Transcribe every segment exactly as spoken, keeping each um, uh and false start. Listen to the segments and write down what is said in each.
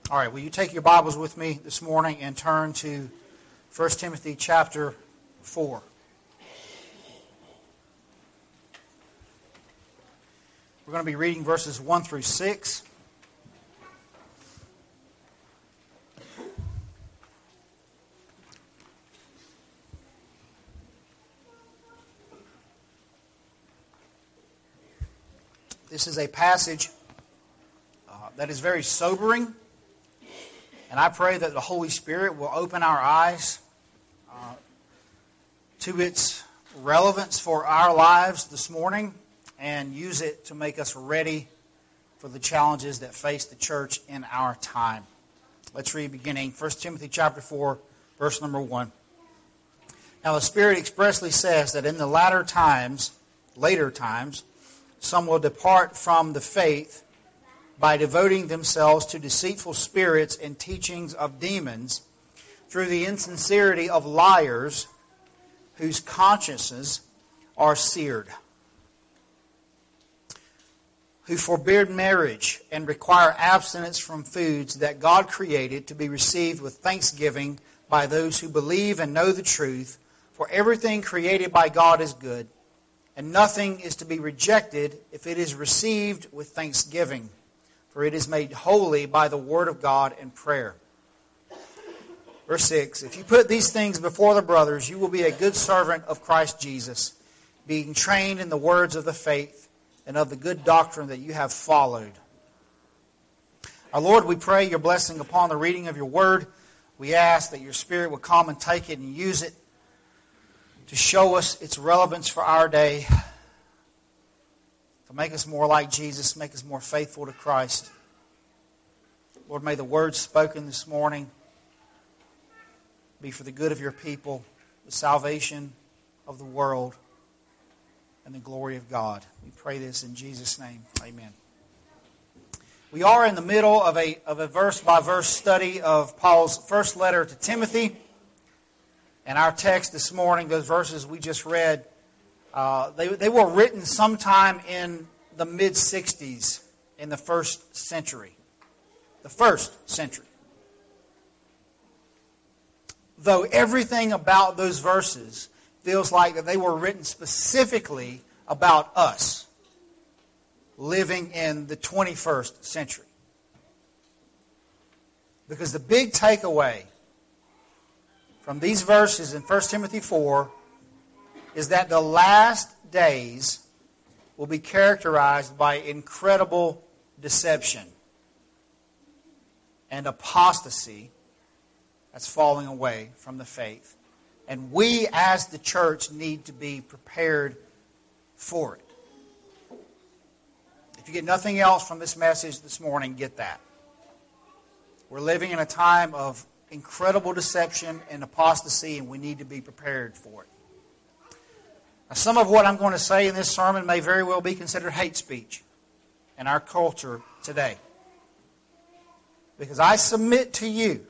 All right, will you take your Bibles with me this morning and turn to First Timothy chapter four. We're going to be reading verses one through six. This is a passage uh, that is very sobering. And I pray that the Holy Spirit will open our eyes uh, to its relevance for our lives this morning and use it to make us ready for the challenges that face the church in our time. Let's read beginning First Timothy chapter four, verse number one. Now the Spirit expressly says that in the latter times, later times, some will depart from the faith by devoting themselves to deceitful spirits and teachings of demons, through the insincerity of liars whose consciences are seared, who forbid marriage and require abstinence from foods that God created to be received with thanksgiving by those who believe and know the truth. For everything created by God is good, and nothing is to be rejected if it is received with thanksgiving, for it is made holy by the word of God and prayer. Verse six, if you put these things before the brothers, you will be a good servant of Christ Jesus, being trained in the words of the faith and of the good doctrine that you have followed. Our Lord, we pray your blessing upon the reading of your word. We ask that your Spirit will come and take it and use it to show us its relevance for our day, to make us more like Jesus, make us more faithful to Christ. Lord, may the words spoken this morning be for the good of your people, the salvation of the world, and the glory of God. We pray this in Jesus' name. Amen. We are in the middle of a, of a verse-by-verse study of Paul's first letter to Timothy. And our text this morning, those verses we just read, Uh, they, they were written sometime in the mid-sixties in the first century. The first century. Though everything about those verses feels like that they were written specifically about us living in the twenty-first century. Because the big takeaway from these verses in First Timothy four is that the last days will be characterized by incredible deception and apostasy that's falling away from the faith. And we as the church need to be prepared for it. If you get nothing else from this message this morning, get that. We're living in a time of incredible deception and apostasy, and we need to be prepared for it. Now, some of what I'm going to say in this sermon may very well be considered hate speech in our culture today. Because I submit to you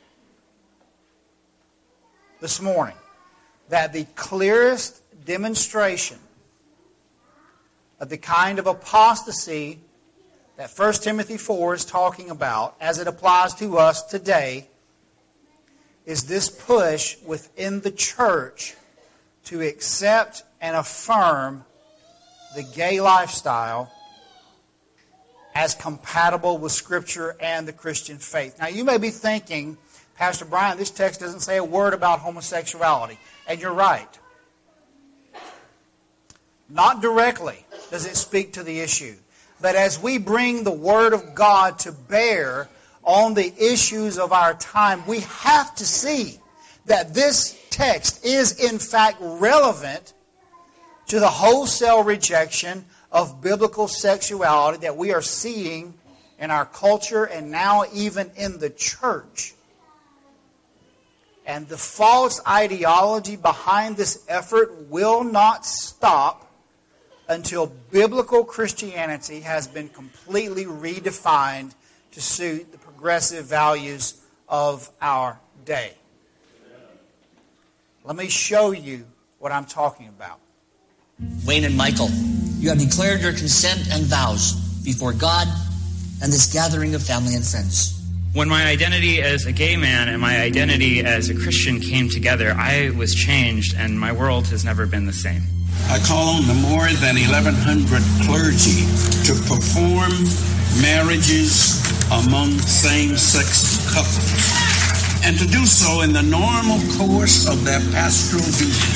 this morning that the clearest demonstration of the kind of apostasy that First Timothy four is talking about as it applies to us today is this push within the church to accept and affirm the gay lifestyle as compatible with Scripture and the Christian faith. Now, you may be thinking, Pastor Brian, this text doesn't say a word about homosexuality. And you're right. Not directly does it speak to the issue. But as we bring the Word of God to bear on the issues of our time, we have to see that this text is in fact relevant to the wholesale rejection of biblical sexuality that we are seeing in our culture and now even in the church. And the false ideology behind this effort will not stop until biblical Christianity has been completely redefined to suit the progressive values of our day. Let me show you what I'm talking about. Wayne and Michael, you have declared your consent and vows before God and this gathering of family and friends. When my identity as a gay man and my identity as a Christian came together, I was changed, and my world has never been the same. I call on the more than eleven hundred clergy to perform marriages among same-sex couples, and to do so in the normal course of their pastoral duties.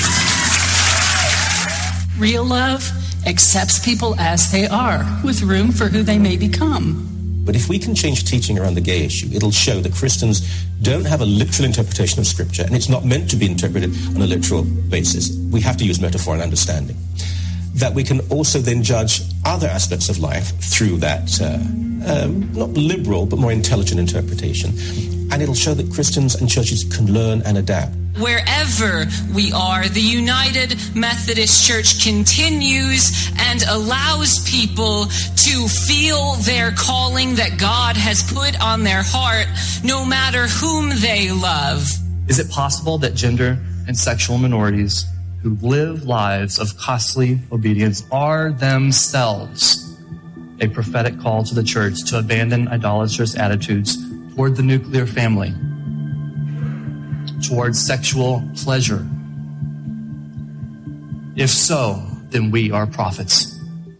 Real love accepts people as they are, with room for who they may become. But if we can change teaching around the gay issue, it'll show that Christians don't have a literal interpretation of Scripture, and it's not meant to be interpreted on a literal basis. We have to use metaphor and understanding. That we can also then judge other aspects of life through that, uh, um, not liberal, but more intelligent interpretation. And it'll show that Christians and churches can learn and adapt. Wherever we are, the United Methodist Church continues and allows people to feel their calling that God has put on their heart, no matter whom they love. Is it possible that gender and sexual minorities who live lives of costly obedience are themselves a prophetic call to the church to abandon idolatrous attitudes toward the nuclear family, towards sexual pleasure? If so, then we are prophets.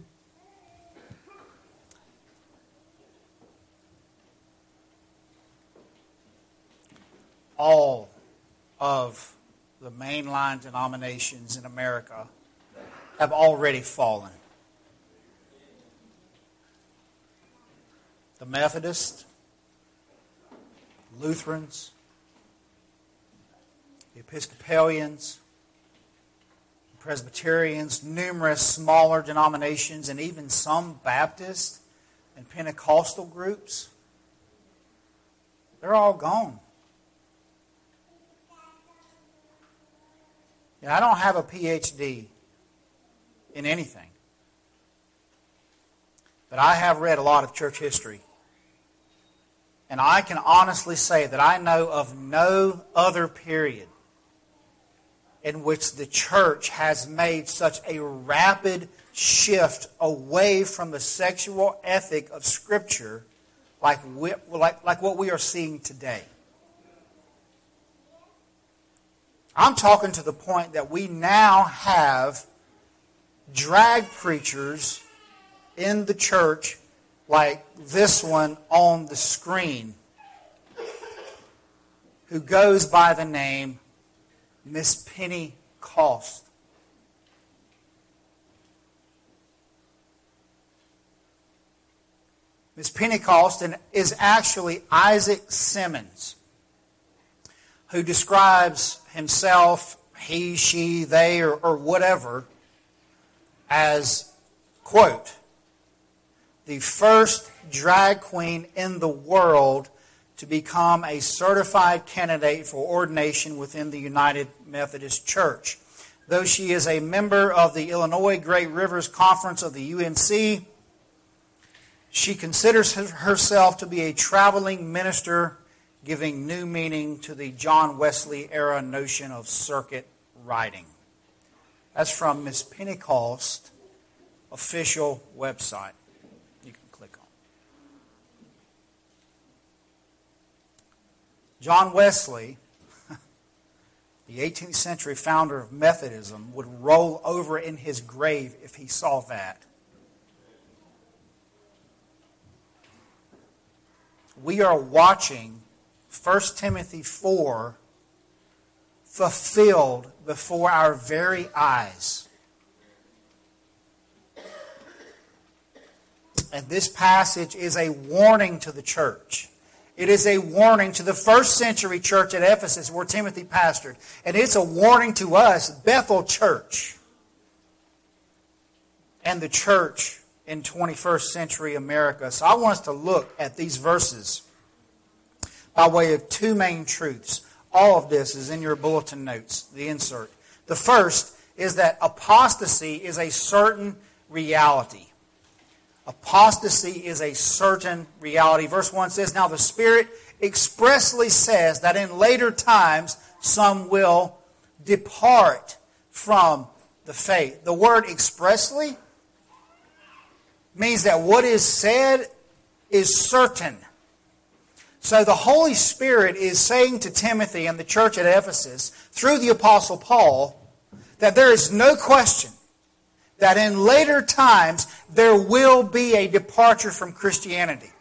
All of the mainline denominations in America have already fallen. The Methodists, Lutherans, the Episcopalians, Presbyterians, numerous smaller denominations, and even some Baptist and Pentecostal groups, they're all gone. Yeah, I don't have a P H D in anything, but I have read a lot of church history. And I can honestly say that I know of no other period in which the church has made such a rapid shift away from the sexual ethic of Scripture like, we, like, like what we are seeing today. I'm talking to the point that we now have drag preachers in the church like this one on the screen, who goes by the name Miss Penny Cost. Miss Pentecost is actually Isaac Simmons, who describes himself, he, she, they, or, or whatever, as, quote, the first drag queen in the world to become a certified candidate for ordination within the United Methodist Church. Though she is a member of the Illinois Great Rivers Conference of the U N C, she considers herself to be a traveling minister, giving new meaning to the John Wesley era notion of circuit riding. That's from Miss Pentecost official website. You can click on. John Wesley, the eighteenth century founder of Methodism, would roll over in his grave if he saw that. We are watching First Timothy four fulfilled before our very eyes. And this passage is a warning to the church. It is a warning to the first century church at Ephesus where Timothy pastored. And it's a warning to us, Bethel Church, and the church in twenty-first century America. So I want us to look at these verses by way of two main truths. All of this is in your bulletin notes, the insert. The first is that apostasy is a certain reality. Apostasy is a certain reality. Verse one says, now the Spirit expressly says that in later times some will depart from the faith. The word expressly means that what is said is certain. So the Holy Spirit is saying to Timothy and the church at Ephesus, through the Apostle Paul, that there is no question that in later times there will be a departure from Christianity.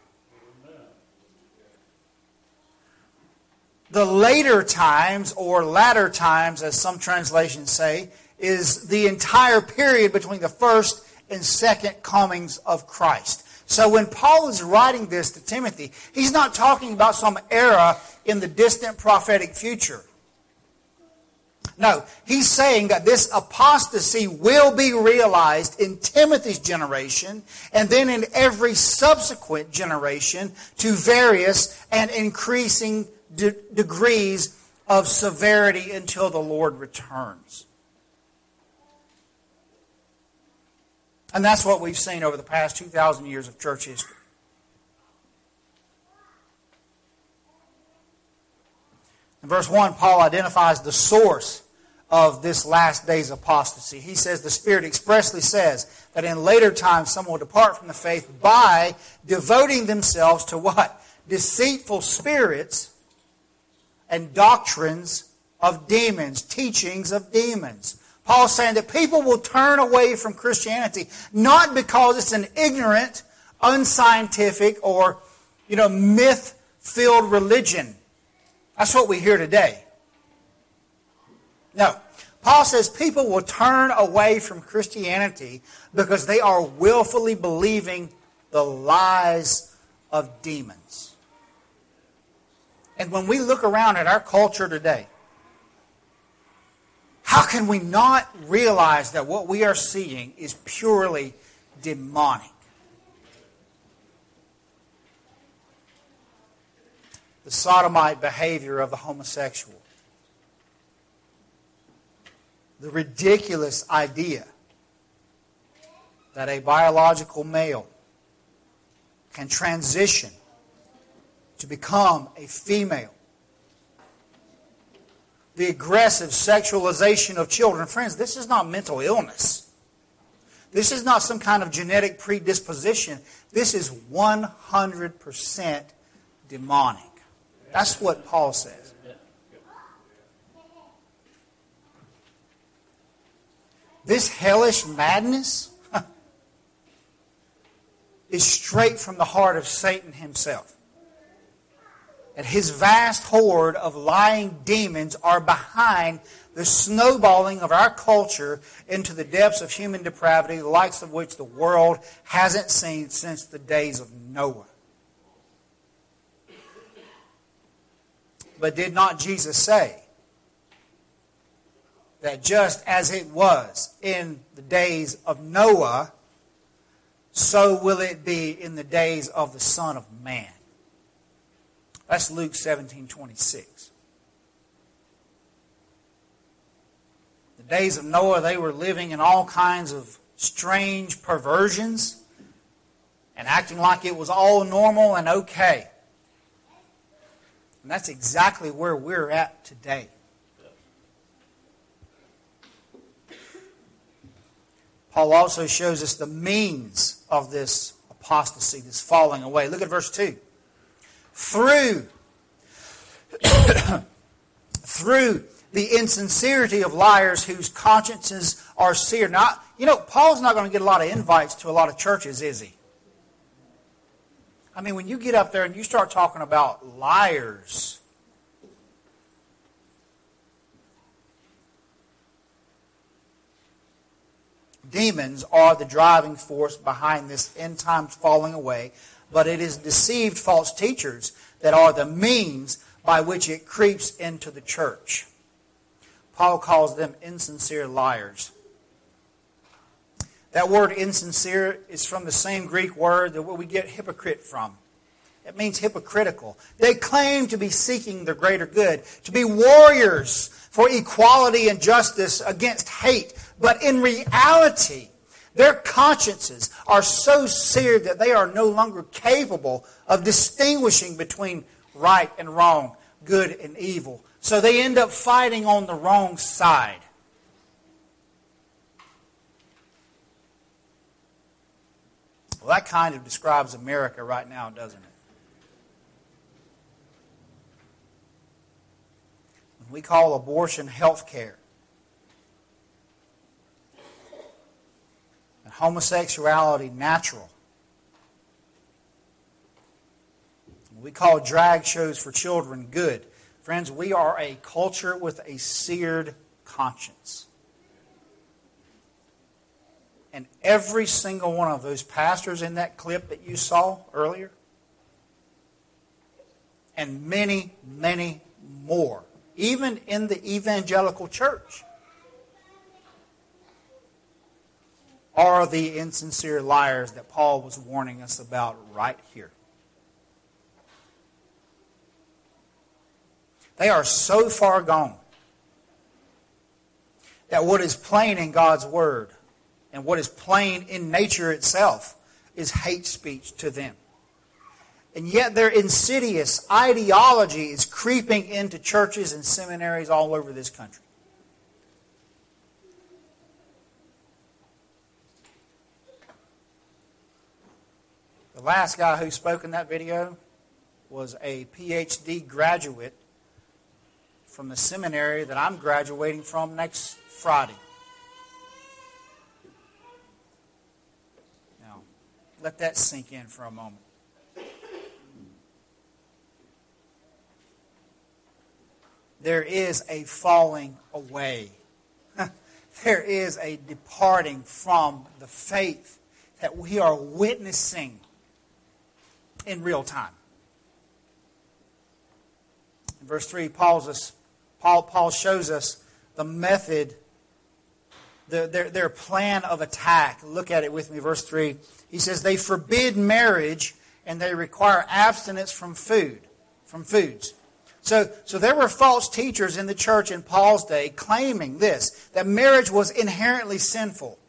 The later times, or latter times, as some translations say, is the entire period between the first and second comings of Christ. So when Paul is writing this to Timothy, he's not talking about some era in the distant prophetic future. No, he's saying that this apostasy will be realized in Timothy's generation and then in every subsequent generation to various and increasing de- degrees of severity until the Lord returns. And that's what we've seen over the past two thousand years of church history. In verse one, Paul identifies the source of this last day's apostasy. He says, the Spirit expressly says that in later times some will depart from the faith by devoting themselves to what? Deceitful spirits and doctrines of demons, teachings of demons. Paul's saying that people will turn away from Christianity not because it's an ignorant, unscientific, or, you know, myth-filled religion. That's what we hear today. No. Paul says people will turn away from Christianity because they are willfully believing the lies of demons. And when we look around at our culture today, how can we not realize that what we are seeing is purely demonic? The sodomite behavior of the homosexual. The ridiculous idea that a biological male can transition to become a female. The aggressive sexualization of children. Friends, this is not mental illness. This is not some kind of genetic predisposition. This is one hundred percent demonic. That's what Paul says. This hellish madness is straight from the heart of Satan himself. And his vast horde of lying demons are behind the snowballing of our culture into the depths of human depravity, the likes of which the world hasn't seen since the days of Noah. But did not Jesus say that just as it was in the days of Noah, so will it be in the days of the Son of Man? That's Luke seventeen twenty-six. The days of Noah, they were living in all kinds of strange perversions and acting like it was all normal and okay. And that's exactly where we're at today. Paul also shows us the means of this apostasy, this falling away. Look at verse two. Through, through the insincerity of liars whose consciences are seared. Now, you know, Paul's not going to get a lot of invites to a lot of churches, is he? I mean, when you get up there and you start talking about liars, demons are the driving force behind this end times falling away, but it is deceived false teachers that are the means by which it creeps into the church. Paul calls them insincere liars. That word insincere is from the same Greek word that we get hypocrite from. It means hypocritical. They claim to be seeking the greater good, to be warriors for equality and justice against hate. But in reality, their consciences are so seared that they are no longer capable of distinguishing between right and wrong, good and evil. So they end up fighting on the wrong side. Well, that kind of describes America right now, doesn't it? We call abortion health care. And homosexuality natural. We call drag shows for children good. Friends, we are a culture with a seared conscience. And every single one of those pastors in that clip that you saw earlier, and many, many more, even in the evangelical church, are the insincere liars that Paul was warning us about right here. They are so far gone that what is plain in God's Word and what is plain in nature itself is hate speech to them. And yet their insidious ideology is creeping into churches and seminaries all over this country. The last guy who spoke in that video was a P H D graduate from the seminary that I'm graduating from next Friday. Now, let that sink in for a moment. There is a falling away. There is a departing from the faith that we are witnessing in real time. In verse three, Paul's us, Paul, Paul shows us the method, the, their, their plan of attack. Look at it with me, verse three. He says, they forbid marriage and they require abstinence from food, from foods. So, so there were false teachers in the church in Paul's day claiming this, that marriage was inherently sinful.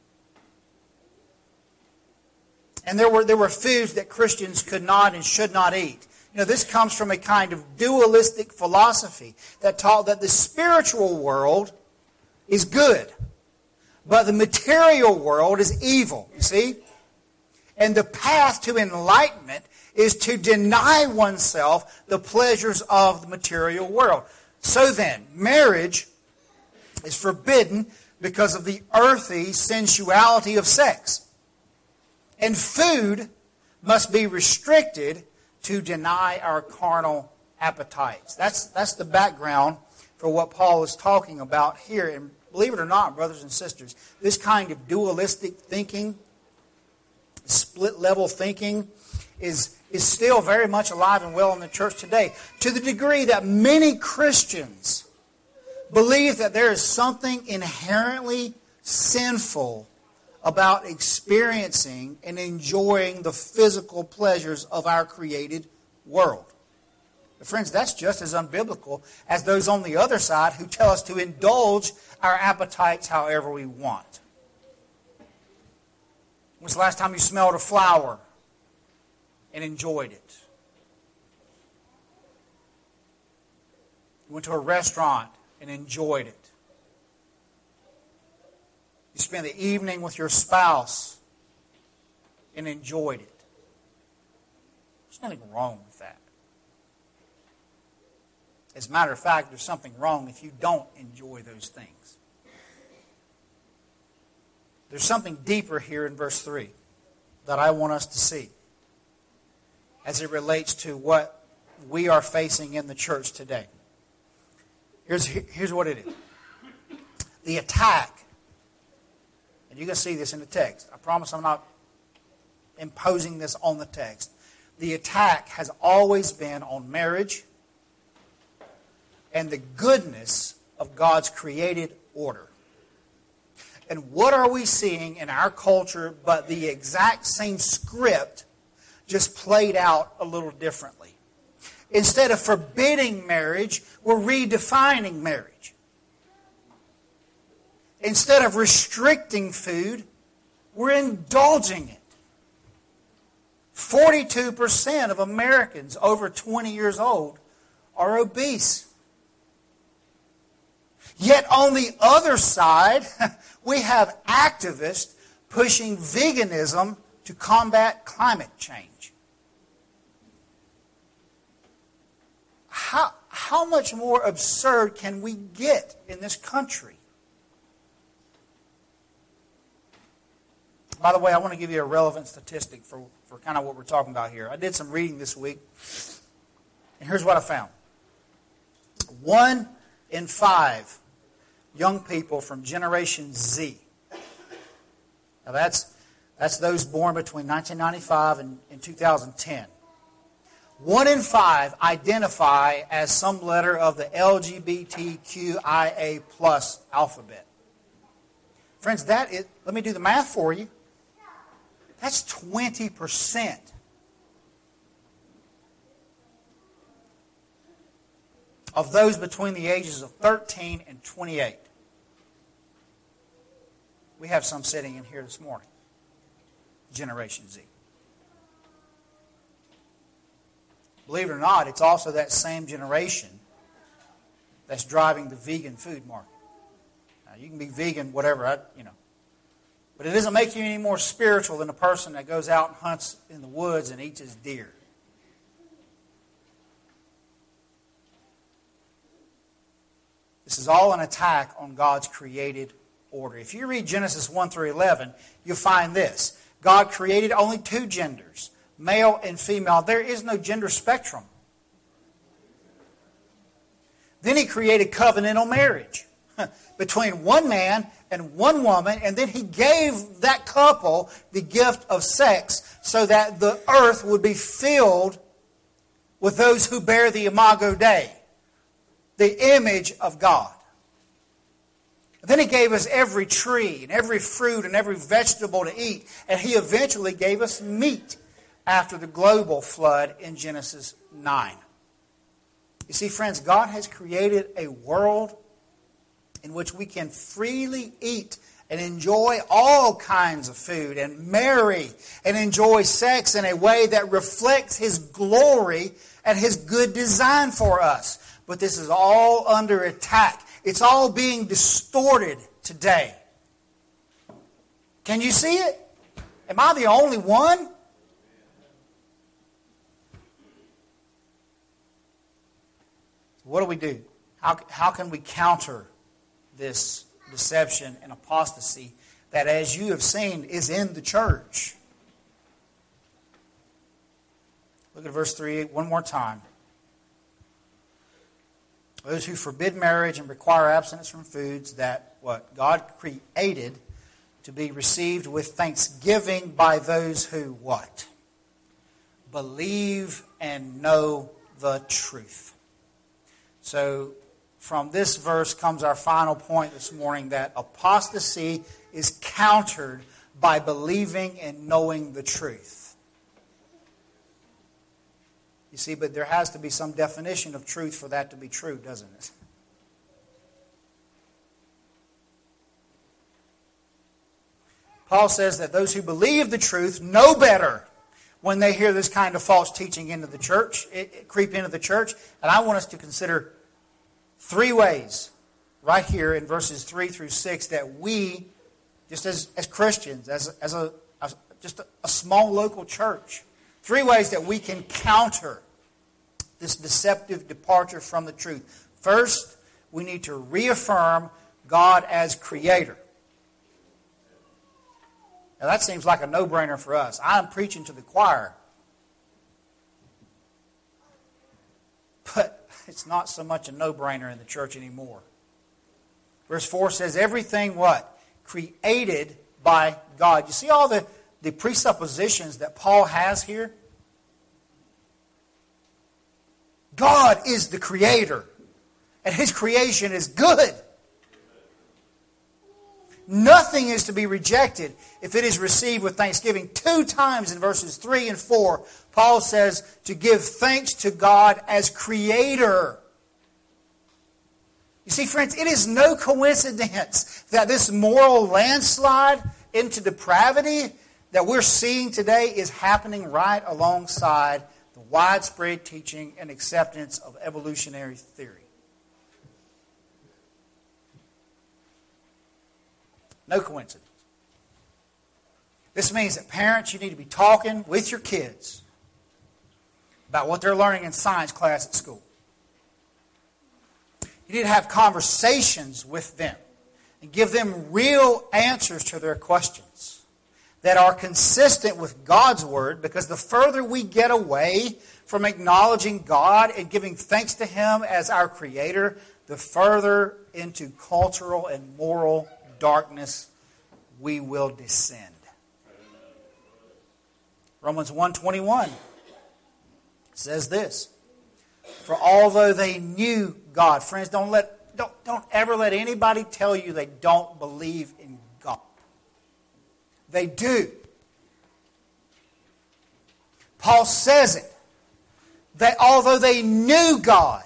And there were, there were foods that Christians could not and should not eat. You know, this comes from a kind of dualistic philosophy that taught that the spiritual world is good, but the material world is evil, you see? And the path to enlightenment is to deny oneself the pleasures of the material world. So then, marriage is forbidden because of the earthy sensuality of sex. And food must be restricted to deny our carnal appetites. That's, that's the background for what Paul is talking about here. And believe it or not, brothers and sisters, this kind of dualistic thinking, split-level thinking, is, is still very much alive and well in the church today, to the degree that many Christians believe that there is something inherently sinful about experiencing and enjoying the physical pleasures of our created world. But friends, that's just as unbiblical as those on the other side who tell us to indulge our appetites however we want. When's the last time you smelled a flower and enjoyed it? You went to a restaurant and enjoyed it. You spent the evening with your spouse and enjoyed it. There's nothing wrong with that. As a matter of fact, there's something wrong if you don't enjoy those things. There's something deeper here in verse three that I want us to see as it relates to what we are facing in the church today. Here's, here's what it is. The attack, and you can see this in the text. I promise I'm not imposing this on the text. The attack has always been on marriage and the goodness of God's created order. And what are we seeing in our culture but the exact same script just played out a little differently? Instead of forbidding marriage, we're redefining marriage. Instead of restricting food, we're indulging it. forty-two percent of Americans over twenty years old are obese. Yet on the other side, we have activists pushing veganism to combat climate change. How, how much more absurd can we get in this country? By the way, I want to give you a relevant statistic for, for kind of what we're talking about here. I did some reading this week, and here's what I found. One in five young people from Generation Z. Now that's, that's those born between nineteen ninety-five and, and two thousand ten. One in five identify as some letter of the L G B T Q I A plus alphabet. Friends, that is, let me do the math for you. That's twenty percent. Of those between the ages of thirteen and twenty-eight. We have some sitting in here this morning. Generation Z. Believe it or not, it's also that same generation that's driving the vegan food market. Now, you can be vegan, whatever, I, you know. But it doesn't make you any more spiritual than a person that goes out and hunts in the woods and eats his deer. This is all an attack on God's created order. If you read Genesis one through eleven, you'll find this. God created only two genders, male and female. There is no gender spectrum. Then He created covenantal marriage between one man and one woman, and then He gave that couple the gift of sex so that the earth would be filled with those who bear the imago Dei, the image of God. And then He gave us every tree and every fruit and every vegetable to eat, and He eventually gave us meat after the global flood in Genesis nine. You see, friends, God has created a world in which we can freely eat and enjoy all kinds of food and marry and enjoy sex in a way that reflects His glory and His good design for us. But this is all under attack. It's all being distorted today. Can you see it? Am I the only one? What do we do? How, how can we counter this deception and apostasy that, as you have seen, is in the church? Look at verse three one more time. Those who forbid marriage and require abstinence from foods that what God created to be received with thanksgiving by those who what? Believe and know the truth. So from this verse comes our final point this morning, that apostasy is countered by believing and knowing the truth. You see, but there has to be some definition of truth for that to be true, doesn't it? Paul says that those who believe the truth know better when they hear this kind of false teaching into the church, it, it creep into the church. And I want us to consider three ways right here in verses three through six that we, just as, as Christians, as, as a as just a, a small local church, three ways that we can counter this deceptive departure from the truth. First, we need to reaffirm God as Creator. Now that seems like a no-brainer for us. I'm preaching to the choir. But it's not so much a no-brainer in the church anymore. Verse four says, everything what? Created by God. You see all the, the presuppositions that Paul has here? God is the Creator, and His creation is good. Nothing is to be rejected if it is received with thanksgiving. Two times in verses three and four, Paul says to give thanks to God as Creator. You see, friends, it is no coincidence that this moral landslide into depravity that we're seeing today is happening right alongside the widespread teaching and acceptance of evolutionary theory. No coincidence. This means that parents, you need to be talking with your kids about what they're learning in science class at school. You need to have conversations with them and give them real answers to their questions that are consistent with God's Word, because the further we get away from acknowledging God and giving thanks to Him as our Creator, the further into cultural and moral darkness we will descend. Romans one twenty-one says this: for although they knew God, friends, don't let don't, don't ever let anybody tell you they don't believe in God. They do. Paul says it, that although they knew God,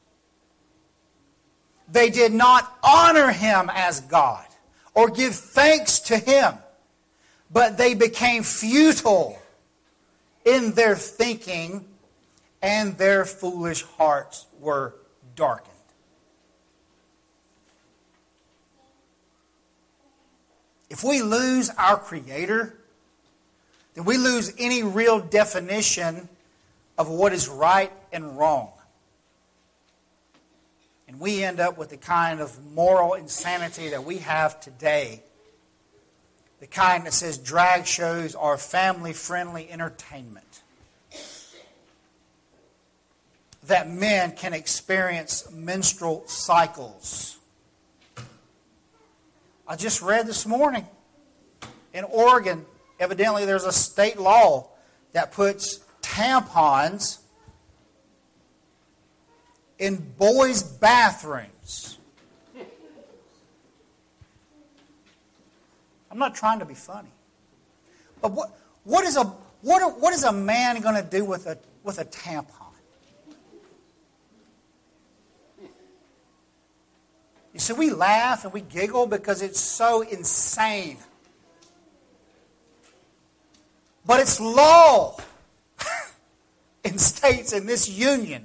they did not honor Him as God or give thanks to Him, but they became futile in their thinking, and their foolish hearts were darkened. If we lose our Creator, then we lose any real definition of what is right and wrong. And we end up with the kind of moral insanity that we have today. The kind that says drag shows are family-friendly entertainment. That men can experience menstrual cycles. I just read this morning in Oregon, evidently there's a state law that puts tampons in boys' bathrooms. I'm not trying to be funny, but what what is a what what is a man going to do with a with a tampon? You see, we laugh and we giggle because it's so insane. But it's law in states in this union.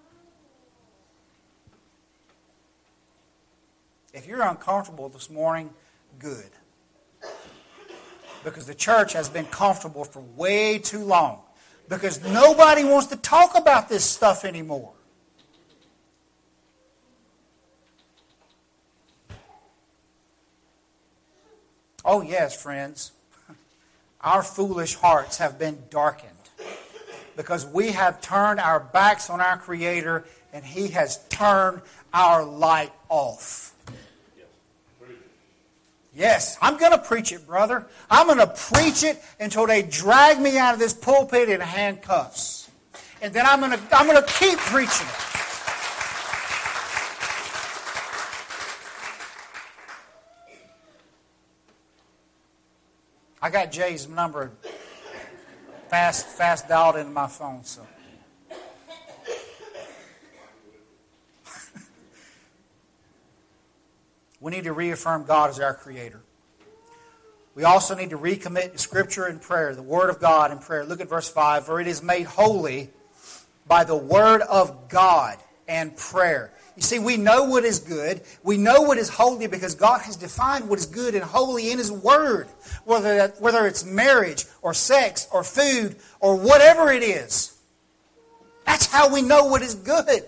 If you're uncomfortable this morning, good. Because the church has been comfortable for way too long. Because nobody wants to talk about this stuff anymore. Oh yes, friends. Our foolish hearts have been darkened. Because we have turned our backs on our Creator, and He has turned our light off. Yes, I'm going to preach it, brother. I'm going to preach it until they drag me out of this pulpit in handcuffs. And then I'm going to, I'm going to keep preaching it. I got Jay's number fast, fast dialed into my phone, so. We need to reaffirm God as our Creator. We also need to recommit to Scripture and prayer, the Word of God and prayer. Look at verse five. For it is made holy by the Word of God and prayer. You see, we know what is good. We know what is holy because God has defined what is good and holy in His Word. Whether, that, whether it's marriage or sex or food or whatever it is. That's how we know what is good.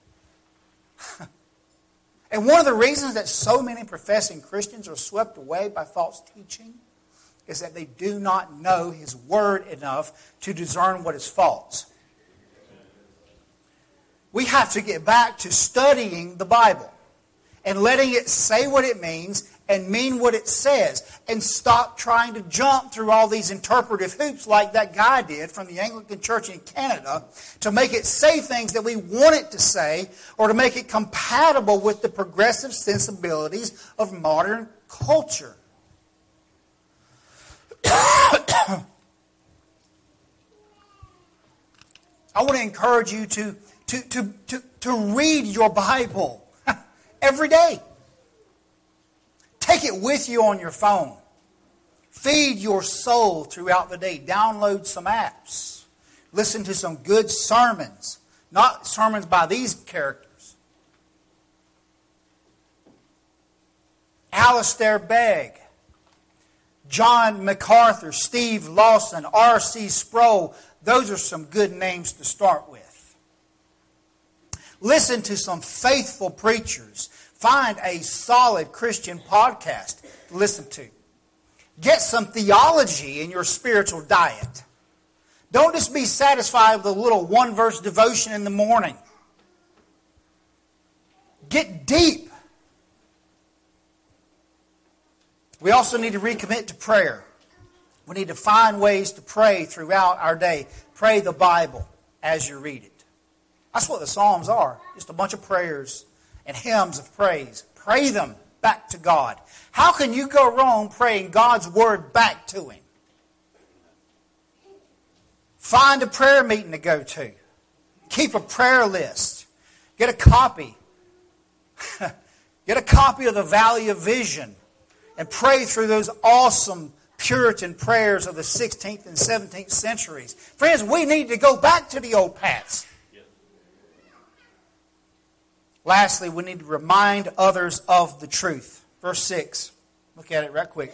And one of the reasons that so many professing Christians are swept away by false teaching is that they do not know His Word enough to discern what is false. We have to get back to studying the Bible and letting it say what it means and mean what it says, and stop trying to jump through all these interpretive hoops like that guy did from the Anglican Church in Canada to make it say things that we want it to say, or to make it compatible with the progressive sensibilities of modern culture. I want to encourage you to, to, to, to, to read your Bible every day. Take it with you on your phone. Feed your soul throughout the day. Download some apps. Listen to some good sermons. Not sermons by these characters. Alistair Begg, John MacArthur, Steve Lawson, R C Sproul. Those are some good names to start with. Listen to some faithful preachers. Find a solid Christian podcast to listen to. Get some theology in your spiritual diet. Don't just be satisfied with a little one-verse devotion in the morning. Get deep. We also need to recommit to prayer. We need to find ways to pray throughout our day. Pray the Bible as you read it. That's what the Psalms are. Just a bunch of prayers and hymns of praise. Pray them back to God. How can you go wrong praying God's Word back to Him? Find a prayer meeting to go to. Keep a prayer list. Get a copy. Get a copy of the Valley of Vision and pray through those awesome Puritan prayers of the sixteenth and seventeenth centuries. Friends, we need to go back to the old paths. Lastly, we need to remind others of the truth. Verse six. Look at it right quick.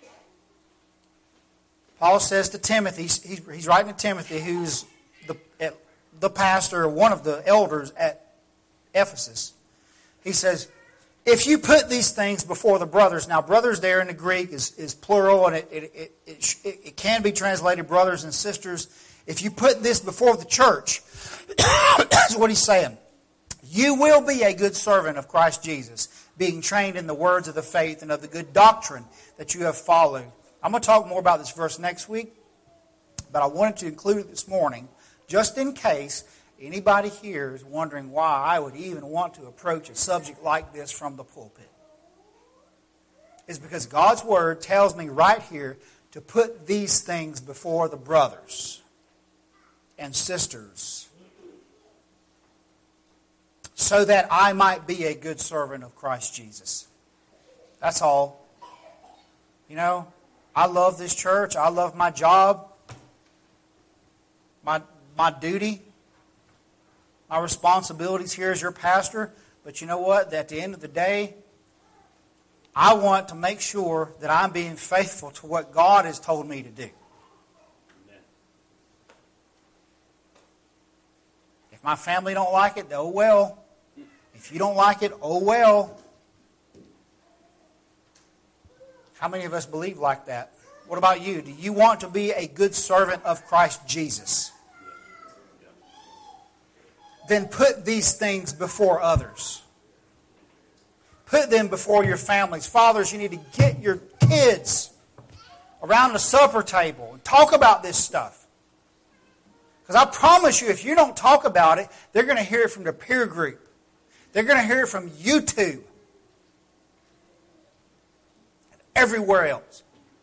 Paul says to Timothy, he's, he's writing to Timothy, who's the, the pastor, one of the elders at Ephesus. He says, if you put these things before the brothers, now brothers there in the Greek is, is plural, and it, it, it, it, it can be translated brothers and sisters. If you put this before the church, that's what he's saying. You will be a good servant of Christ Jesus, being trained in the words of the faith and of the good doctrine that you have followed. I'm going to talk more about this verse next week, but I wanted to include it this morning, just in case anybody here is wondering why I would even want to approach a subject like this from the pulpit. It's because God's Word tells me right here to put these things before the brothers and sisters, so that I might be a good servant of Christ Jesus. That's all. You know, I love this church. I love my job, my, my duty, my responsibilities here as your pastor. But you know what? At the end of the day, I want to make sure that I'm being faithful to what God has told me to do. If my family don't like it, oh well. If you don't like it, oh well. How many of us believe like that? What about you? Do you want to be a good servant of Christ Jesus? Then put these things before others. Put them before your families. Fathers, you need to get your kids around the supper table and talk about this stuff. Because I promise you, if you don't talk about it, they're going to hear it from their peer group. They're going to hear it from YouTube and everywhere else.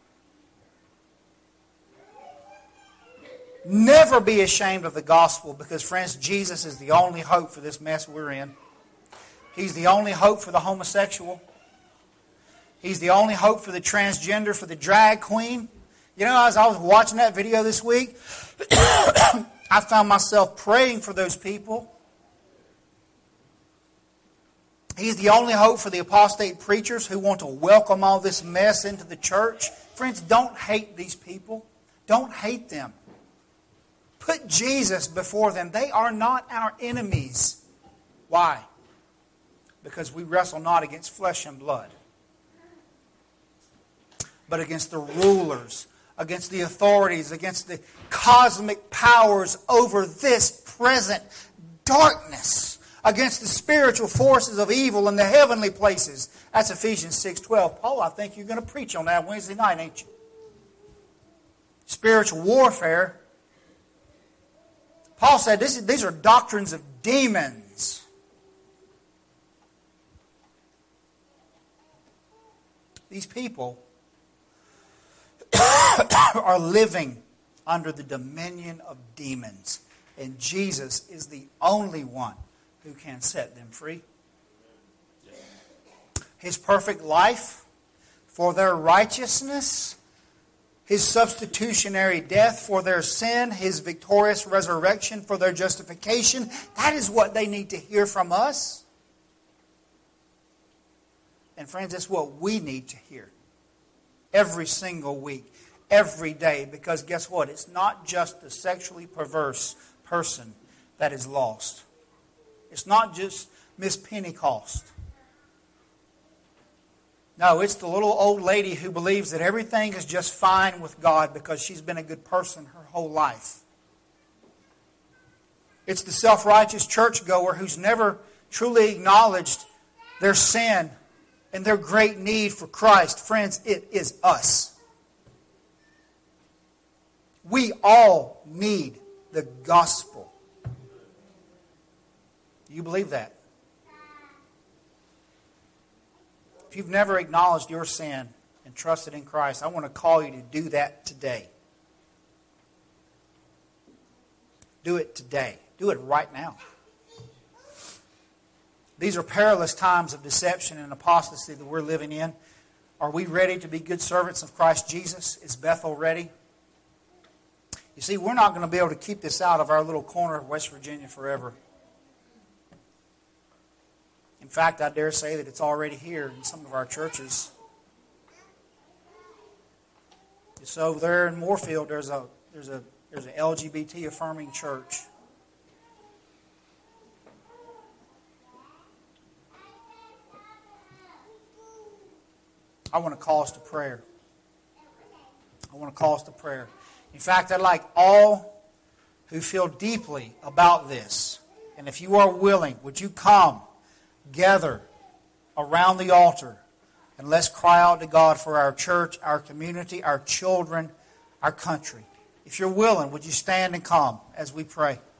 Never be ashamed of the gospel, because, friends, Jesus is the only hope for this mess we're in. He's the only hope for the homosexual. He's the only hope for the transgender, for the drag queen. You know, as I was watching that video this week, I found myself praying for those people. He's the only hope for the apostate preachers who want to welcome all this mess into the church. Friends, don't hate these people. Don't hate them. Put Jesus before them. They are not our enemies. Why? Because we wrestle not against flesh and blood, but against the rulers, against the authorities, against the cosmic powers over this present darkness, against the spiritual forces of evil in the heavenly places. That's Ephesians six twelve. Paul, I think you're going to preach on that Wednesday night, ain't you? Spiritual warfare. Paul said this is, these are doctrines of demons. These people are living under the dominion of demons. And Jesus is the only one who can set them free. His perfect life for their righteousness, His substitutionary death for their sin, His victorious resurrection for their justification. That is what they need to hear from us. And friends, that's what we need to hear every single week, every day. Because guess what? It's not just the sexually perverse person that is lost. It's not just Miss Pentecost. No, it's the little old lady who believes that everything is just fine with God because she's been a good person her whole life. It's the self-righteous churchgoer who's never truly acknowledged their sin and their great need for Christ. Friends, it is us. We all need the gospel. Do you believe that? If you've never acknowledged your sin and trusted in Christ, I want to call you to do that today. Do it today. Do it right now. These are perilous times of deception and apostasy that we're living in. Are we ready to be good servants of Christ Jesus? Is Bethel ready? You see, we're not going to be able to keep this out of our little corner of West Virginia forever. In fact, I dare say that it's already here in some of our churches. So over there in Moorfield, there's a there's a there's an L G B T affirming church. I want to call us to prayer. I want to call us to prayer. In fact, I'd like all who feel deeply about this, and if you are willing, would you come, gather around the altar, and let's cry out to God for our church, our community, our children, our country. If you're willing, would you stand and come as we pray?